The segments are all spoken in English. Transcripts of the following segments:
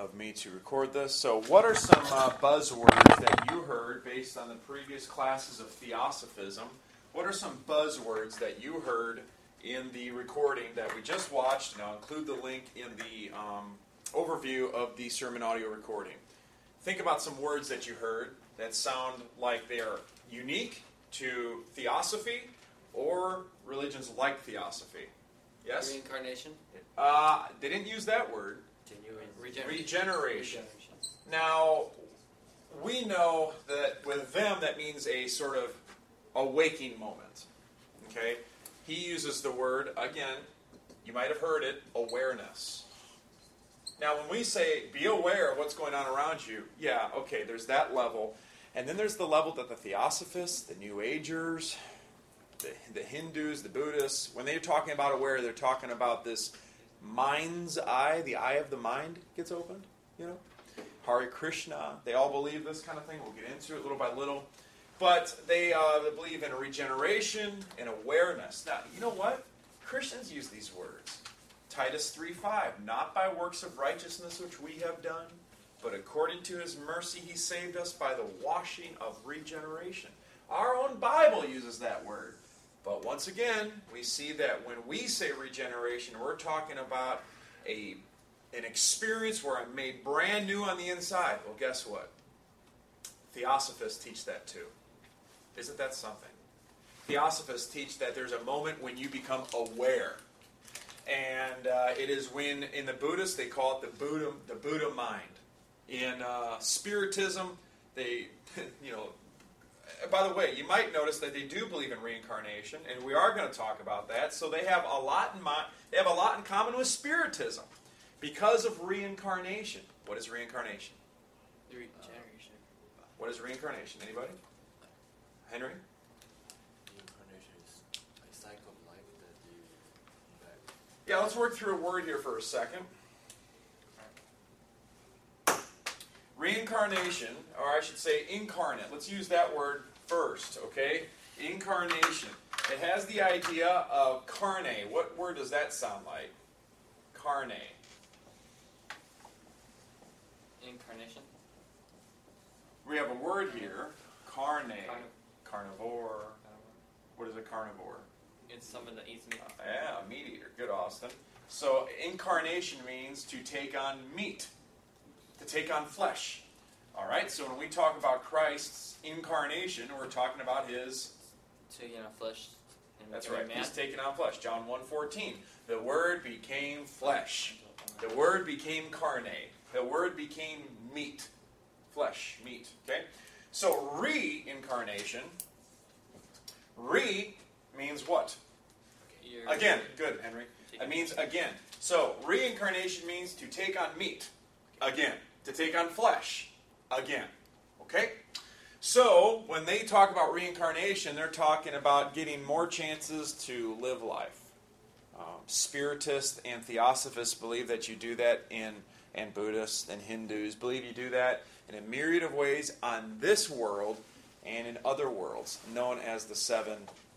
of me to record this. So what are some buzzwords that you heard based on the previous classes of Theosophism? What are some buzzwords that you heard in the recording that we just watched? And I'll include the link in the overview of the sermon audio recording. Think about some words that you heard that sound like they are unique to Theosophy or religions like Theosophy. Yes? Reincarnation? They didn't use that word. Regeneration. Now, we know that with them that means a sort of awaking moment. Okay? He uses the word, again, you might have heard it, awareness. Now, when we say, be aware of what's going on around you, yeah, okay, there's that level. And then there's the level that the Theosophists, the New Agers, the Hindus, the Buddhists, when they're talking about aware, they're talking about this mind's eye, the eye of the mind gets opened, you know. Hare Krishna, they all believe this kind of thing. We'll get into it little by little. But they believe in regeneration and awareness. Now, you know what? Christians use these words. Titus 3:5, not by works of righteousness which we have done, but according to his mercy he saved us by the washing of regeneration. Our own Bible uses that word. But once again, we see that when we say regeneration, we're talking about an experience where I'm made brand new on the inside. Well, guess what? Theosophists teach that too. Isn't that something? Theosophists teach that there's a moment when you become aware. And it is when, in the Buddhists, they call it the Buddha mind. In Spiritism, they, by the way, you might notice that they do believe in reincarnation, and we are going to talk about that. So they have a lot in mind. They have a lot in common with Spiritism because of reincarnation. What is reincarnation? The regeneration. What is reincarnation? Anybody? Henry? Reincarnation is a cycle of life that you back. Yeah, let's work through a word here for a second. Reincarnation, or I should say incarnate. Let's use that word first, okay? Incarnation. It has the idea of carne. What word does that sound like? Carne. Incarnation? We have a word here, carne. Carnivore. What is a carnivore? It's someone that eats meat. Yeah, meat eater. Good, Austin. So incarnation means to take on meat. To take on flesh. All right, so when we talk about Christ's incarnation, we're talking about his... Taking on flesh. That's right, he's taking on flesh. John 1:14. The Word became flesh. The Word became carne. The Word became meat. Flesh, meat. Okay? So reincarnation. Re means what? Again. Good, Henry. It means again. So reincarnation means to take on meat. Again. To take on flesh. Again. Okay? So, when they talk about reincarnation, they're talking about getting more chances to live life. Spiritists and Theosophists believe that you do that and Buddhists and Hindus believe you do that in a myriad of ways on this world and in other worlds, known as the 7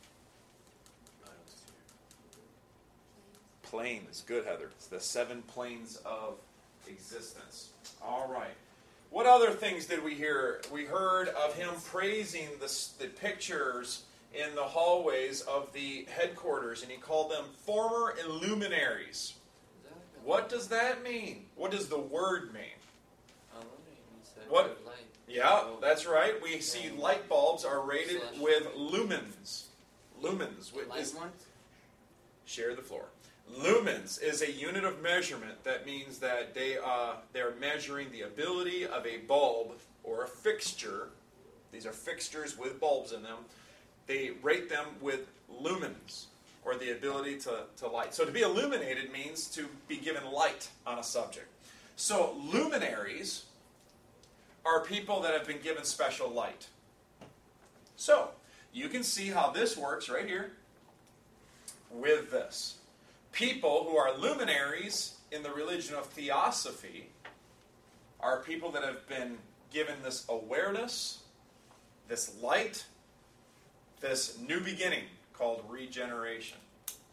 planes. Good, Heather. It's the 7 planes of existence. All right. What other things did we hear? We heard of him praising the pictures in the hallways of the headquarters, and he called them former illuminaries. What does that mean? What does the word mean? What? Yeah, that's right. We see light bulbs are rated with lumens. Lumens. Share the floor. Lumens is a unit of measurement. That means that they're measuring the ability of a bulb or a fixture. These are fixtures with bulbs in them. They rate them with lumens, or the ability to light. So to be illuminated means to be given light on a subject. So luminaries are people that have been given special light. So you can see how this works right here with this. People who are luminaries in the religion of Theosophy are people that have been given this awareness, this light, this new beginning called regeneration.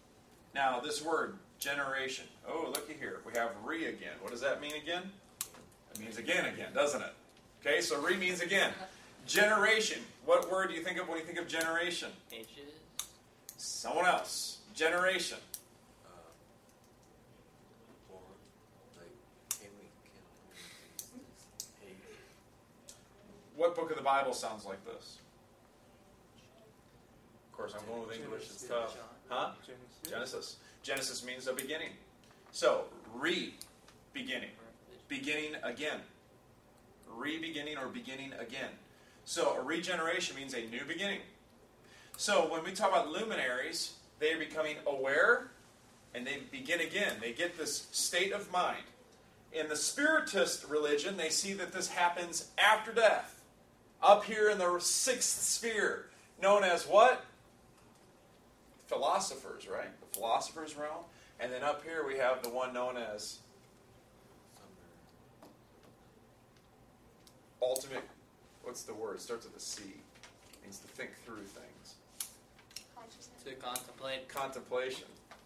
Now, this word, generation. Oh, looky here. We have re again. What does that mean again? It means again, doesn't it? Okay, so re means again. Generation. What word do you think of when you think of generation? Ages. Someone else. Generation. Or like can we age? What book of the Bible sounds like this? Of course, I'm going with English. It's tough. Huh? Genesis. Genesis means a beginning. So, re-beginning. Beginning again. Re-beginning or beginning again. So, a regeneration means a new beginning. So, when we talk about luminaries, they are becoming aware and they begin again. They get this state of mind. In the Spiritist religion, they see that this happens after death. Up here in the sixth sphere, known as what? Philosophers, right? The philosophers' realm. And then up here we have the one known as ultimate, what's the word? It starts with a C. It means to think through things. To contemplate. Contemplation.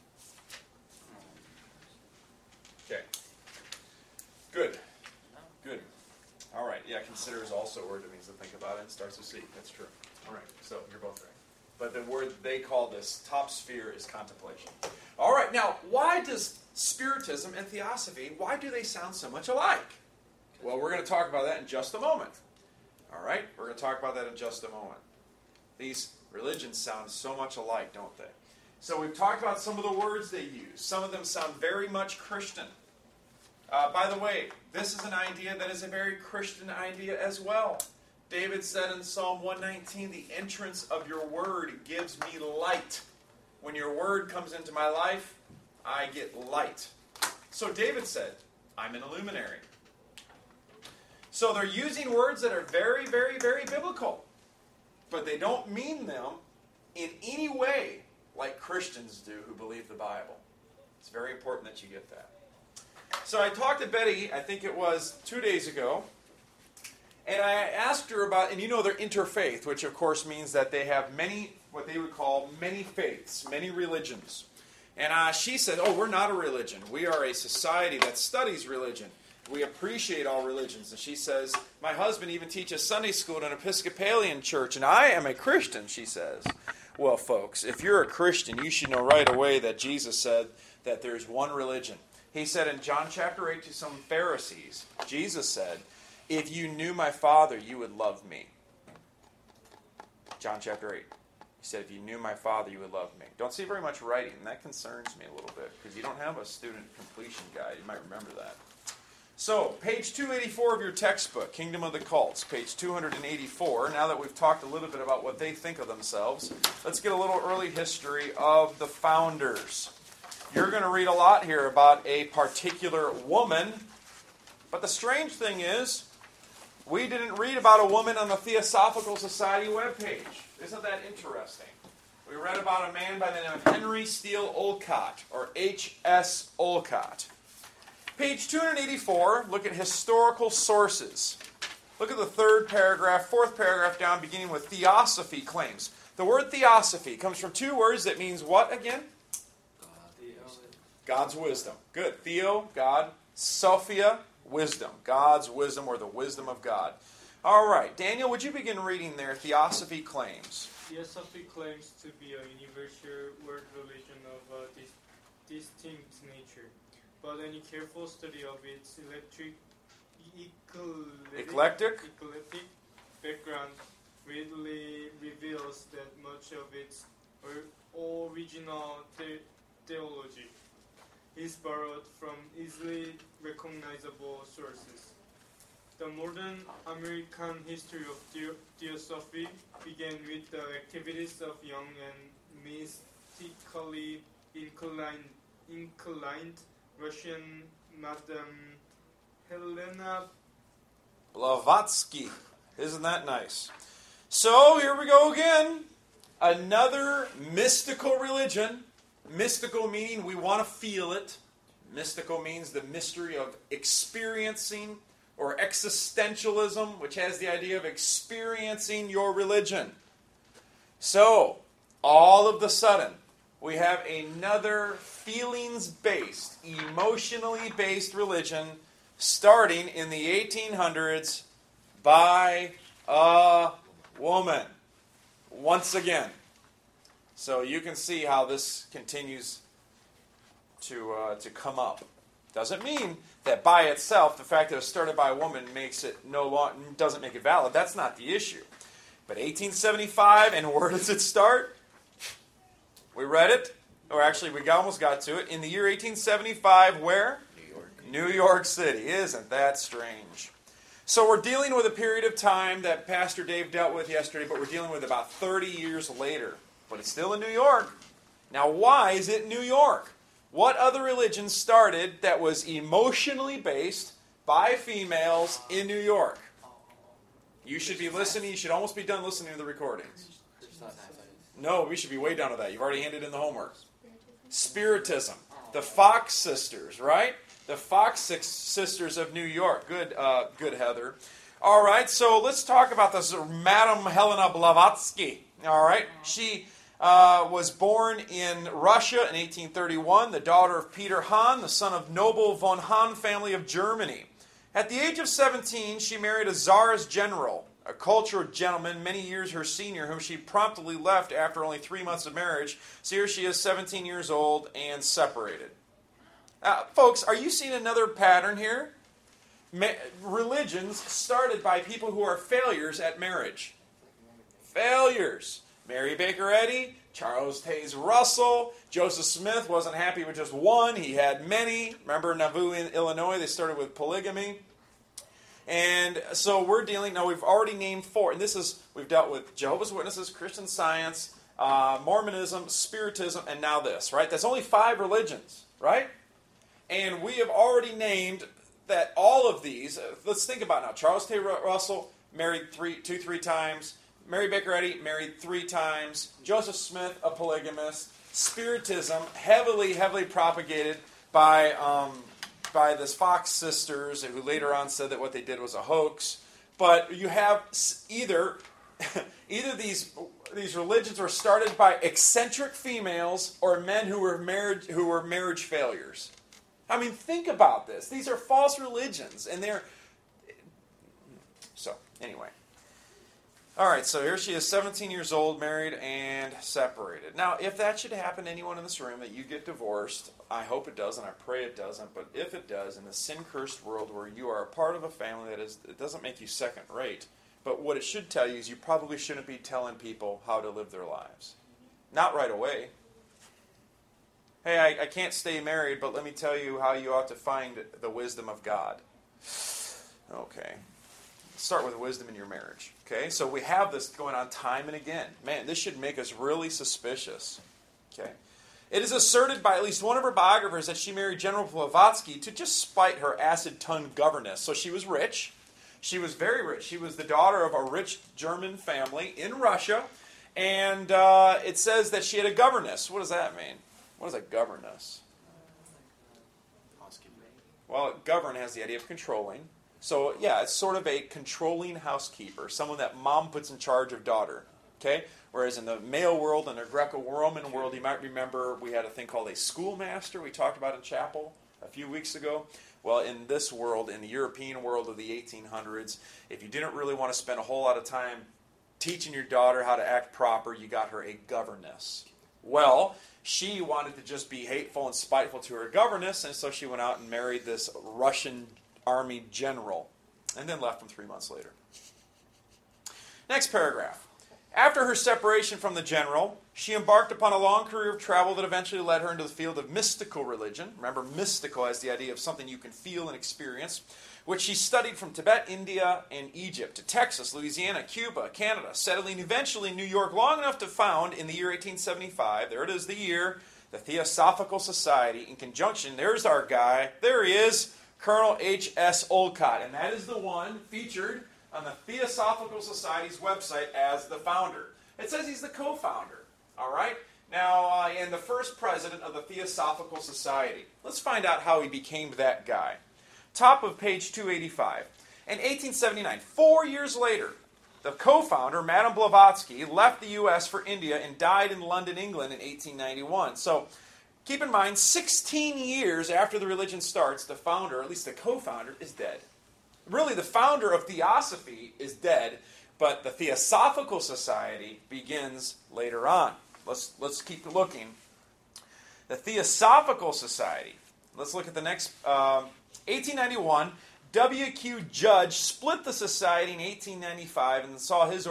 Okay. Good. Good. All right. Yeah, consider is also a word that means to think about it. It starts with C. That's true. All right. So you're both right. But the word they call this top sphere is contemplation. All right. Now, why does Spiritism and Theosophy, why do they sound so much alike? Well, we're going to talk about that in just a moment. All right? We're going to talk about that in just a moment. These religions sound so much alike, don't they? So we've talked about some of the words they use. Some of them sound very much Christian. By the way, this is an idea that is a very Christian idea as well. David said in Psalm 119, the entrance of your word gives me light. When your word comes into my life, I get light. So David said, I'm an illuminary. So they're using words that are very, very, very biblical. But they don't mean them in any way like Christians do who believe the Bible. It's very important that you get that. So I talked to Betty, I think it was 2 days ago, and I asked her about, and you know they're interfaith, which of course means that they have many, what they would call many faiths, many religions. And she said, oh, we're not a religion. We are a society that studies religion. We appreciate all religions. And she says, my husband even teaches Sunday school at an Episcopalian church, and I am a Christian, she says. Well, folks, if you're a Christian, you should know right away that Jesus said that there's one religion. He said in John chapter 8 to some Pharisees, Jesus said, if you knew my Father, you would love me. John chapter 8. He said, if you knew my Father, you would love me. Don't see very much writing, and that concerns me a little bit, because you don't have a student completion guide. You might remember that. So, page 284 of your textbook, Kingdom of the Cults, page 284. Now that we've talked a little bit about what they think of themselves, let's get a little early history of the founders. You're going to read a lot here about a particular woman, but the strange thing is, we didn't read about a woman on the Theosophical Society webpage. Isn't that interesting? We read about a man by the name of Henry Steele Olcott, or H.S. Olcott. Page 284, look at historical sources. Look at the third paragraph, fourth paragraph down, beginning with theosophy claims. The word theosophy comes from two words that means what again? God's wisdom. Good. Theo, God. Sophia, wisdom. God's wisdom, or the wisdom of God. All right. Daniel, would you begin reading there? Theosophy claims. Theosophy claims to be a universal world religion of a distinct nature, but any careful study of its eclectic background readily reveals that much of its original theology is borrowed from easily recognizable sources. The modern American history of theosophy began with the activities of young and mystically inclined Russian Madame Helena Blavatsky. Isn't that nice? So, here we go again. Another mystical religion. Mystical meaning we want to feel it. Mystical means the mystery of experiencing, or existentialism, which has the idea of experiencing your religion. So, all of the sudden, we have another feelings-based, emotionally based religion starting in the 1800s by a woman. Once again. So you can see how this continues to come up. Doesn't mean that by itself, the fact that it was started by a woman doesn't make it valid. That's not the issue. But 1875, and where does it start? We read it, or actually we almost got to it. In the year 1875, where? New York. New York City. Isn't that strange? So we're dealing with a period of time that Pastor Dave dealt with yesterday, but we're dealing with about 30 years later. But it's still in New York. Now, why is it New York? What other religion started that was emotionally based by females in New York? You should be listening. You should almost be done listening to the recordings. There's not that. No, we should be way down to that. You've already handed in the homework. Spiritism. The Fox sisters, right? The Fox sisters of New York. Good, Heather. All right, so let's talk about this Madame Helena Blavatsky. All right, she was born in Russia in 1831, the daughter of Peter Hahn, the son of noble von Hahn family of Germany. At the age of 17, she married a Tsarist general, a cultured gentleman many years her senior, whom she promptly left after only 3 months of marriage. So here she is, 17 years old and separated. Folks, are you seeing another pattern here? Religions started by people who are failures at marriage. Failures. Mary Baker Eddy, Charles Taze Russell, Joseph Smith wasn't happy with just one. He had many. Remember Nauvoo in Illinois? They started with polygamy. And so we're dealing, now we've already named 4. And we've dealt with Jehovah's Witnesses, Christian Science, Mormonism, Spiritism, and now this, right? That's only 5 religions, right? And we have already named that all of these, let's think about it now. Charles Taze Russell, married 3 times. Mary Baker Eddy, married 3 times. Joseph Smith, a polygamist. Spiritism, heavily propagated by this Fox sisters, who later on said that what they did was a hoax. But you have either these religions were started by eccentric females or men who were marriage failures. I mean, think about this. These are false religions, and they're so anyway. All right, so here she is, 17 years old, married, and separated. Now, if that should happen to anyone in this room, that you get divorced, I hope it doesn't, I pray it doesn't, but if it does, in the sin-cursed world where you are a part of a family it doesn't make you second-rate, but what it should tell you is you probably shouldn't be telling people how to live their lives. Not right away. Hey, I can't stay married, but let me tell you how you ought to find the wisdom of God. Okay. Start with wisdom in your marriage. Okay, so we have this going on time and again. Man, this should make us really suspicious. Okay, it is asserted by at least one of her biographers that she married General Blavatsky to just spite her acid-tongued governess. So she was rich. She was very rich. She was the daughter of a rich German family in Russia, and it says that she had a governess. What does that mean? What is a governess? Housekeeper. Well, govern has the idea of controlling. So, yeah, it's sort of a controlling housekeeper, someone that mom puts in charge of daughter, okay? Whereas in the male world and the Greco-Roman world, you might remember we had a thing called a schoolmaster we talked about in chapel a few weeks ago. Well, in this world, in the European world of the 1800s, if you didn't really want to spend a whole lot of time teaching your daughter how to act proper, you got her a governess. Well, she wanted to just be hateful and spiteful to her governess, and so she went out and married this Russian army general, and then left him 3 months later. Next paragraph. After her separation from the general, she embarked upon a long career of travel that eventually led her into the field of mystical religion. Remember, mystical has the idea of something you can feel and experience, which she studied from Tibet, India, and Egypt, to Texas, Louisiana, Cuba, Canada, settling eventually in New York long enough to found, in the year 1875, there it is, the year, the Theosophical Society, in conjunction, there's our guy, there he is, Colonel H.S. Olcott, and that is the one featured on the Theosophical Society's website as the founder. It says he's the co-founder, all right? Now, and the first president of the Theosophical Society. Let's find out how he became that guy. Top of page 285. In 1879, 4 years later, the co-founder, Madame Blavatsky, left the U.S. for India and died in London, England in 1891. So, Keep in mind, 16 years after the religion starts, the founder, or at least the co-founder, is dead. Really, the founder of Theosophy is dead, but the Theosophical Society begins later on. Let's keep looking. The Theosophical Society. Let's look at the next. 1891, W.Q. Judge split the society in 1895 and saw his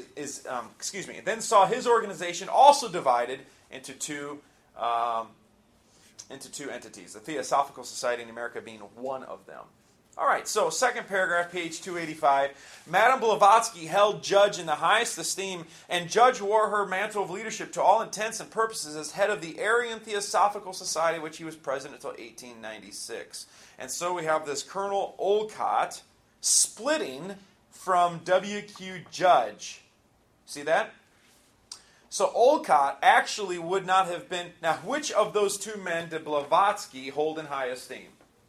organization also divided into two entities. The Theosophical Society in America being one of them. All right, so second paragraph, page 285. Madame Blavatsky held Judge in the highest esteem, and Judge wore her mantle of leadership to all intents and purposes as head of the Aryan Theosophical Society, which he was president until 1896. And so we have this Colonel Olcott splitting from W.Q. Judge. See that? So Olcott actually would not have been... Now, which of those two men did Blavatsky hold in high esteem?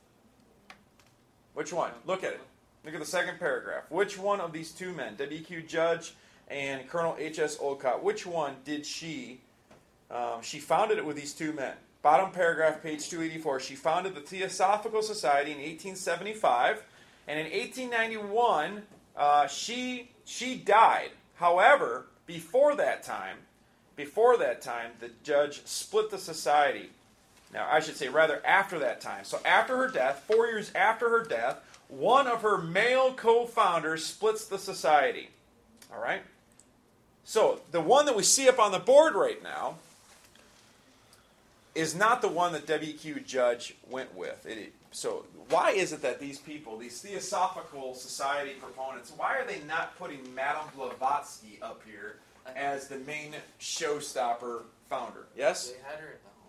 Which one? Look at it. Look at the second paragraph. Which one of these two men, W.Q. Judge and Colonel H.S. Olcott, which one did she founded it with these two men? Bottom paragraph, page 284. She founded the Theosophical Society in 1875, and in 1891, she died. However, before that time, the judge split the society. Now, I should say, rather, after that time. So after her death, 4 years after her death, one of her male co-founders splits the society. All right? So the one that we see up on the board right now is not the one that W.Q. Judge went with. So why is it that these people, these Theosophical Society proponents, why are they not putting Madame Blavatsky up here as the main showstopper founder? Yes? They had her at the home.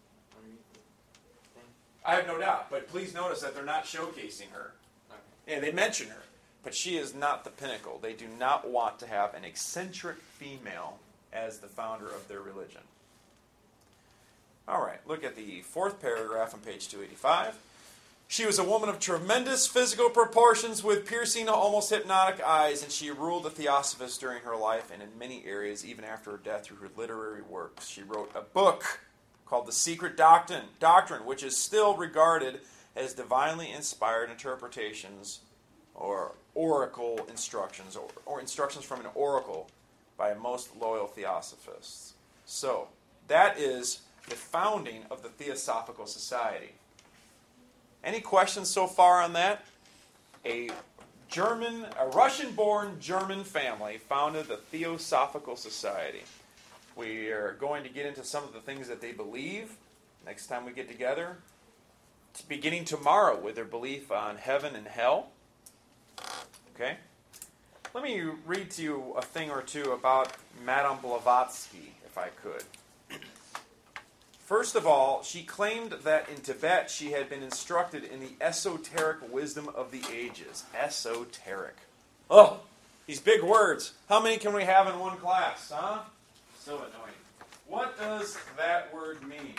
I have no doubt, but please notice that they're not showcasing her. Okay. Yeah, they mention her, but she is not the pinnacle. They do not want to have an eccentric female as the founder of their religion. All right, look at the fourth paragraph on page 285. She was a woman of tremendous physical proportions with piercing, almost hypnotic eyes, and she ruled the Theosophists during her life and in many areas, even after her death, through her literary works. She wrote a book called The Secret Doctrine, which is still regarded as divinely inspired interpretations or oracle instructions, or instructions from an oracle by most loyal Theosophists. So, that is the founding of the Theosophical Society. Any questions so far on that? A Russian-born German family founded the Theosophical Society. We are going to get into some of the things that they believe next time we get together. It's beginning tomorrow with their belief on heaven and hell. Okay? Let me read to you a thing or two about Madame Blavatsky, if I could. First of all, she claimed that in Tibet she had been instructed in the esoteric wisdom of the ages. Esoteric. Oh, these big words. How many can we have in one class, huh? So annoying. What does that word mean?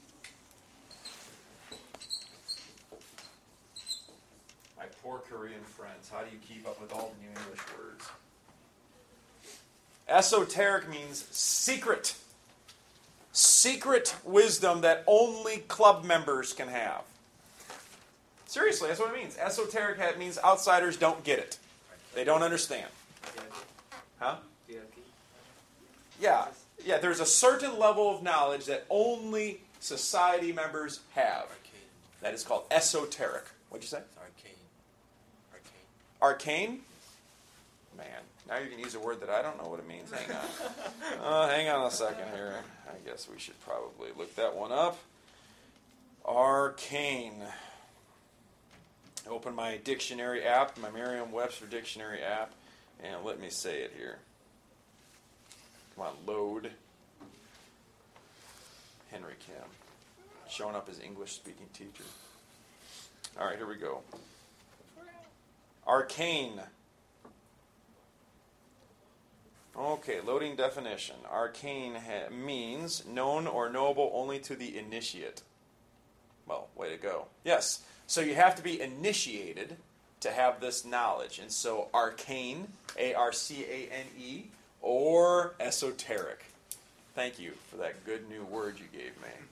My poor Korean friends, how do you keep up with all the new English words? Esoteric means secret. Secret wisdom that only club members can have. Seriously, that's what it means. Esoteric means outsiders don't get it. They don't understand. Huh? Yeah, there's a certain level of knowledge that only society members have. That is called esoteric. What'd you say? Arcane? Man, now you can use a word that I don't know what it means. Hang on. Hang on a second here. I guess we should probably look that one up. Arcane. Open my dictionary app, my Merriam-Webster dictionary app, and let me say it here. Come on, load. Henry Kim. Showing up as English-speaking teacher. All right, here we go. Arcane. Okay, loading definition. Arcane means known or knowable only to the initiate. Well, way to go. Yes, so you have to be initiated to have this knowledge. And so arcane, A-R-C-A-N-E, or esoteric. Thank you for that good new word you gave me.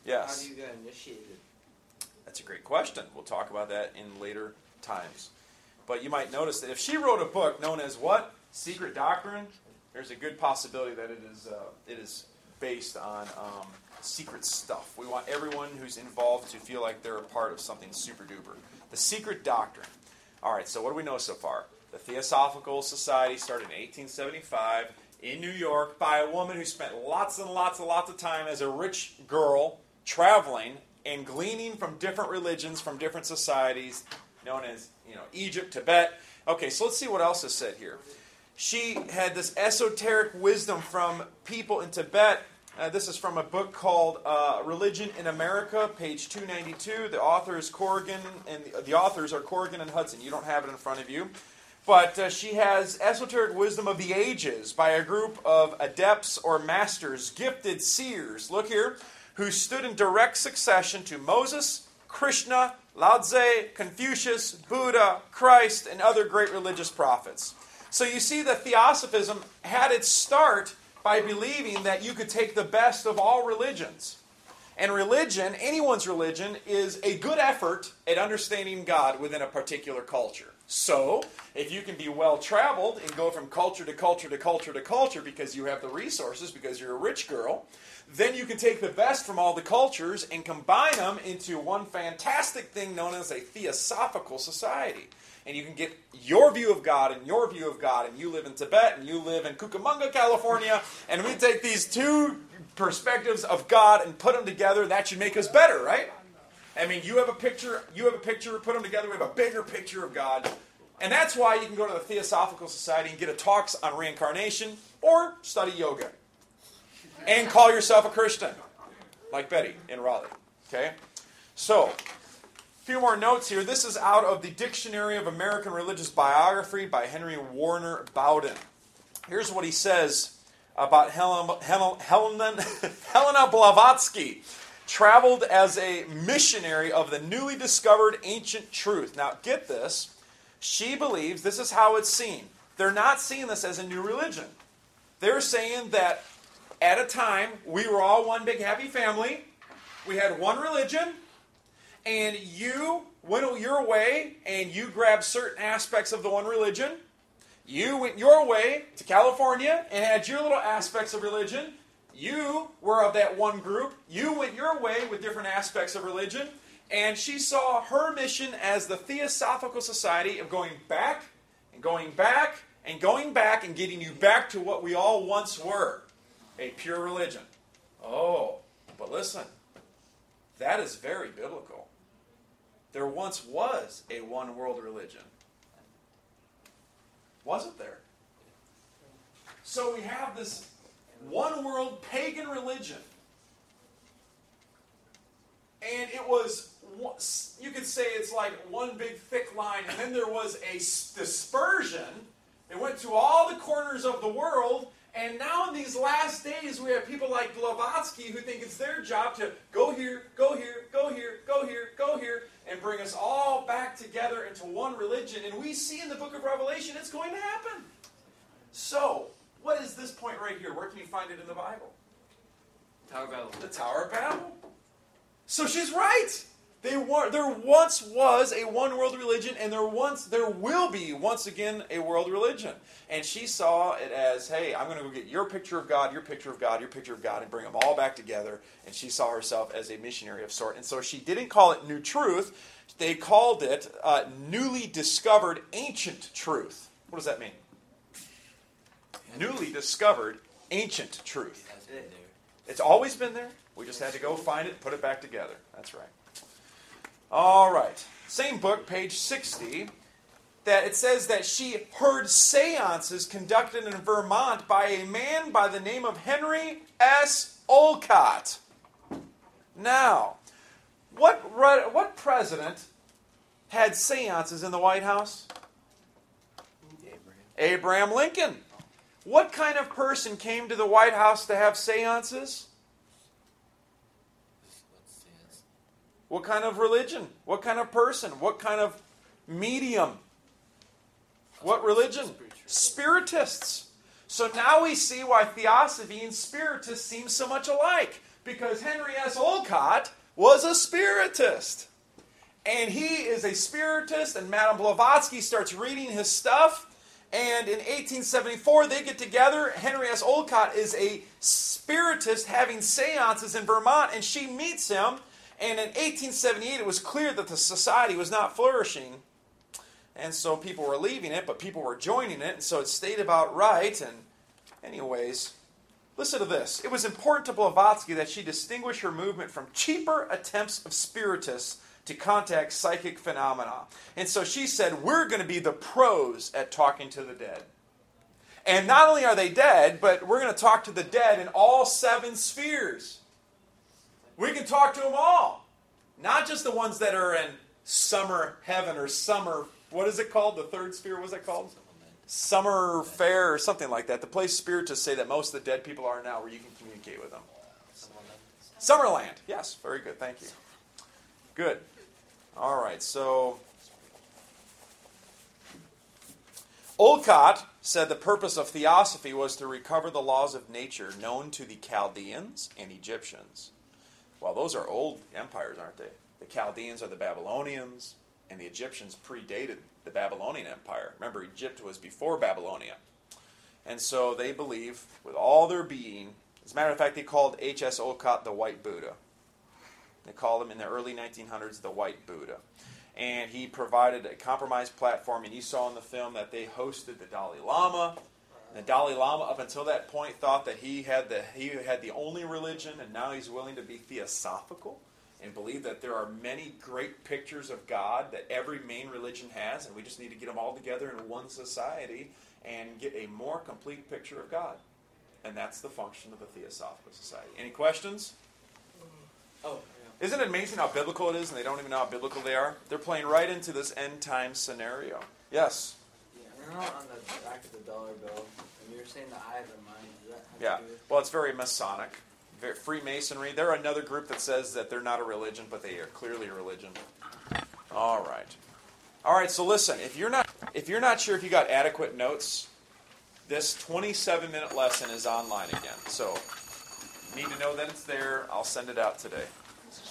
Yes. How do you get initiated? That's a great question. We'll talk about that in later times. But you might notice that if she wrote a book known as what? Secret Doctrine, there's a good possibility that it is based on secret stuff. We want everyone who's involved to feel like they're a part of something super duper. The Secret Doctrine. All right, so what do we know so far? The Theosophical Society started in 1875 in New York by a woman who spent lots and lots and lots of time as a rich girl traveling and gleaning from different religions, from different societies, known as Egypt, Tibet. Okay, so let's see what else is said here. She had this esoteric wisdom from people in Tibet. This is from a book called Religion in America, page 292. The author is Corrigan, and the authors are Corrigan and Hudson. You don't have it in front of you. But she has esoteric wisdom of the ages by a group of adepts or masters, gifted seers, look here, who stood in direct succession to Moses, Krishna, Lao Tzu, Confucius, Buddha, Christ, and other great religious prophets. So you see that Theosophism had its start by believing that you could take the best of all religions. And religion, anyone's religion, is a good effort at understanding God within a particular culture. So, if you can be well-traveled and go from culture to culture to culture to culture because you have the resources, because you're a rich girl, then you can take the best from all the cultures and combine them into one fantastic thing known as a Theosophical Society. And you can get your view of God and your view of God, and you live in Tibet and you live in Cucamonga, California, and we take these two perspectives of God and put them together. That should make us better, right? I mean, you have a picture, put them together, we have a bigger picture of God. And that's why you can go to the Theosophical Society and get a talks on reincarnation or study yoga. And call yourself a Christian, like Betty in Raleigh. Okay? So, a few more notes here. This is out of the Dictionary of American Religious Biography by Henry Warner Bowden. Here's what he says about Helena Blavatsky. Traveled as a missionary of the newly discovered ancient truth. Now, get this. She believes this is how it's seen. They're not seeing this as a new religion. They're saying that at a time, we were all one big happy family. We had one religion. And you went your way and you grabbed certain aspects of the one religion. You went your way to California and had your little aspects of religion. You were of that one group. You went your way with different aspects of religion. And she saw her mission as the Theosophical Society of going back and going back and going back and getting you back to what we all once were. A pure religion. Oh, but listen. That is very biblical. There once was a one world religion. Wasn't there? So we have this one world pagan religion. And it was, you could say it's like one big thick line, and then there was a dispersion. It went to all the corners of the world, and now in these last days we have people like Blavatsky who think it's their job to go here, go here, go here, go here, go here, and bring us all back together into one religion. And we see in the book of Revelation it's going to happen. So, what is this point right here? Where can you find it in the Bible? Tower of Babel. The Tower of Babel. So she's right. There once was a one world religion, and there will be once again a world religion. And she saw it as, hey, I'm going to go get your picture of God, your picture of God, your picture of God, and bring them all back together. And she saw herself as a missionary of sort. And so she didn't call it new truth. They called it newly discovered ancient truth. What does that mean? Newly discovered ancient truth. It's always been there. We just had to go find it and put it back together. That's right. All right. Same book, page 60, that it says that she heard seances conducted in Vermont by a man by the name of Henry S. Olcott. Now, what president had seances in the White House? Abraham Lincoln. What kind of person came to the White House to have seances? What kind of religion? What kind of person? What kind of medium? What religion? Spiritists. So now we see why Theosophy and Spiritists seem so much alike. Because Henry S. Olcott was a Spiritist. And he is a Spiritist, and Madame Blavatsky starts reading his stuff. And in 1874, they get together. Henry S. Olcott is a Spiritist having seances in Vermont, and she meets him. And in 1878, it was clear that the society was not flourishing. And so people were leaving it, but people were joining it, and so it stayed about right. And anyways, listen to this. It was important to Blavatsky that she distinguish her movement from cheaper attempts of Spiritists to contact psychic phenomena. And so she said, we're going to be the pros at talking to the dead. And not only are they dead, but we're going to talk to the dead in all 7 spheres. We can talk to them all. Not just the ones that are in summer heaven or summer, what is it called? The 3rd sphere, what is that called? Summer fair or something like that. The place Spiritists say that most of the dead people are now, where you can communicate with them. Summerland. Yes, very good. Thank you. Good. All right, so Olcott said the purpose of theosophy was to recover the laws of nature known to the Chaldeans and Egyptians. Well, those are old empires, aren't they? The Chaldeans are the Babylonians, and the Egyptians predated the Babylonian Empire. Remember, Egypt was before Babylonia. And so they believe with all their being, as a matter of fact, they called H.S. Olcott the White Buddha. They called him in the early 1900s the White Buddha. And he provided a compromised platform, and you saw in the film that they hosted the Dalai Lama. And the Dalai Lama, up until that point, thought that he had the only religion, and now he's willing to be theosophical and believe that there are many great pictures of God that every main religion has, and we just need to get them all together in one society and get a more complete picture of God. And that's the function of the Theosophical Society. Any questions? Oh, Isn't it amazing how biblical it is, and they don't even know how biblical they are? They're playing right into this end-time scenario. Yes? Yeah, remember on the back of the dollar bill, when you were saying the eye of the mind, does that have Yeah. to do with... Well, it's very Masonic. Freemasonry. They're another group that says that they're not a religion, but they are clearly a religion. All right. So listen, if you're not sure if you got adequate notes, this 27-minute lesson is online again. So you need to know that it's there. I'll send it out today.